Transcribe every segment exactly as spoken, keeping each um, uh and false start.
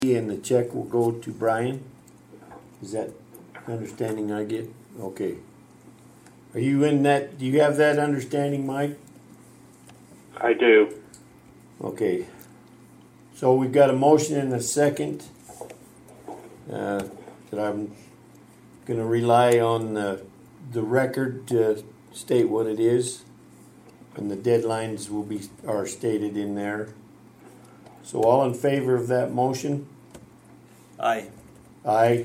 and the check will go to Brian? Is that understanding I get? Okay. Are you in that, do you have that understanding, Mike? I do. Okay. So we've got a motion and a second uh, that I'm going to rely on the, the record to state what it is, and the deadlines will be are stated in there. So all in favor of that motion? Aye. Aye.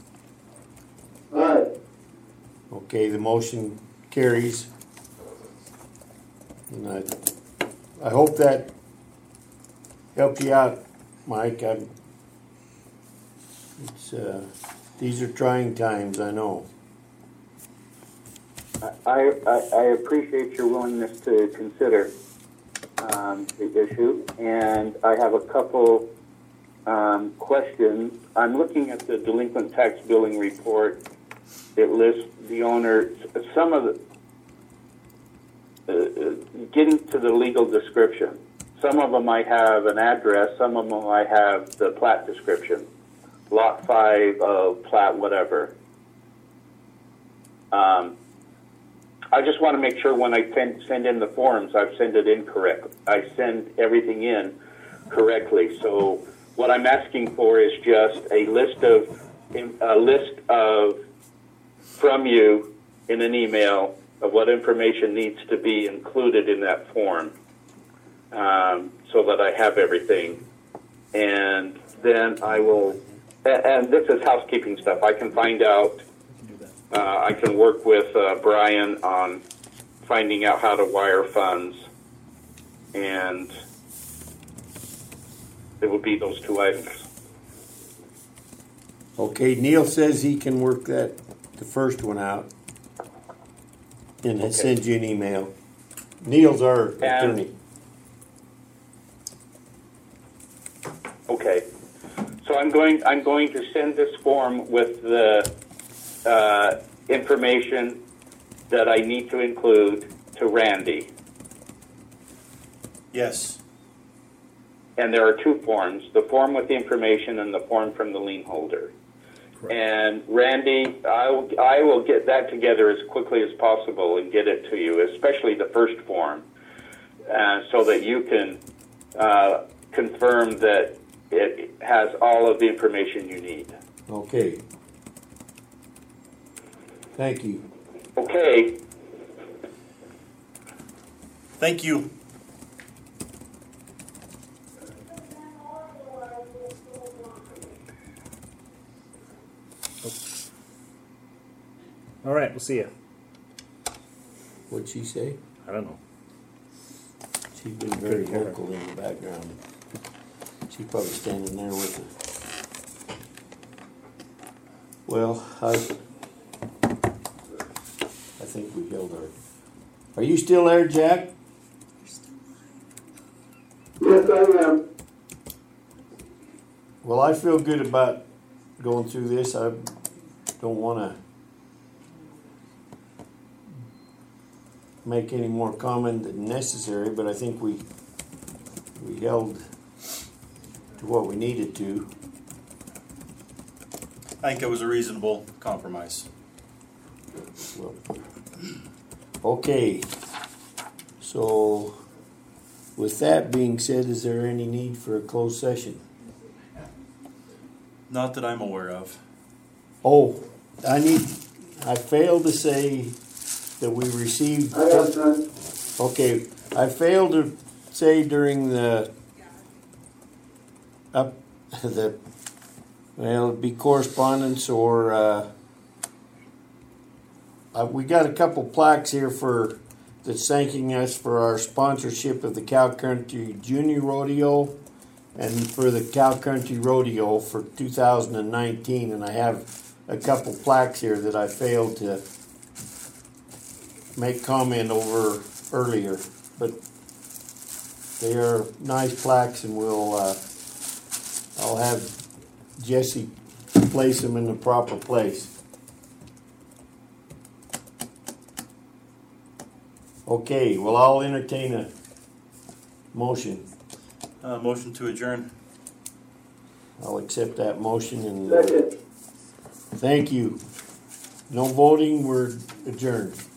Aye. Okay, the motion carries. And I, I hope that helped you out, Mike. I'm, it's, uh, these are trying times, I know. I, I, I appreciate your willingness to consider um, the issue, and I have a couple um, questions. I'm looking at the delinquent tax billing report. It lists the owner, some of the, uh, getting to the legal description. Some of them might have an address, some of them might have the plat description. Lot five of plat whatever. Um, I just want to make sure when I send, send in the forms, I've sent it in correct. I send everything in correctly. So what I'm asking for is just a list of a list of from you in an email of what information needs to be included in that form, um, so that I have everything, and then I will. And this is housekeeping stuff. I can find out. Uh, I can work with uh, Brian on finding out how to wire funds, and it would be those two items. Okay, Neil says he can work that, the first one out, and he'll Okay. send you an email. Neil's our And- attorney. Okay, so I'm going. I'm going to send this form with the uh, information that I need to include to Randy. Yes. And there are two forms: the form with the information and the form from the lien holder. Correct. And Randy, I will, I will get that together as quickly as possible and get it to you, especially the first form, uh, so that you can uh, confirm that it has all of the information you need. Okay. Thank you. Okay. Thank you. All right, we'll see you. What'd she say? I don't know. She's been very Couldn't hear her. vocal in the background. She's probably standing there with her. Well, I, I think we held our. Are you still there, Jack? Yes, I am. Well, I feel good about going through this. I don't want to make any more comment than necessary, but I think we we held to what we needed to. I think it was a reasonable compromise. Well, okay. So, with that being said, is there any need for a closed session? Not that I'm aware of. Oh, I need. I failed to say that we received. I have none. Okay, I failed to say during the up the well, it'd be correspondence or uh, uh, we got a couple plaques here for that's thanking us for our sponsorship of the Cow Country Junior Rodeo and for the Cow Country Rodeo for two thousand nineteen, and I have a couple plaques here that I failed to make comment over earlier, but they are nice plaques, and we'll uh, I'll have Jesse place them in the proper place. Okay, well, I'll entertain a motion. Uh, motion to adjourn. I'll accept that motion and uh, Second. thank you. No voting, we're adjourned.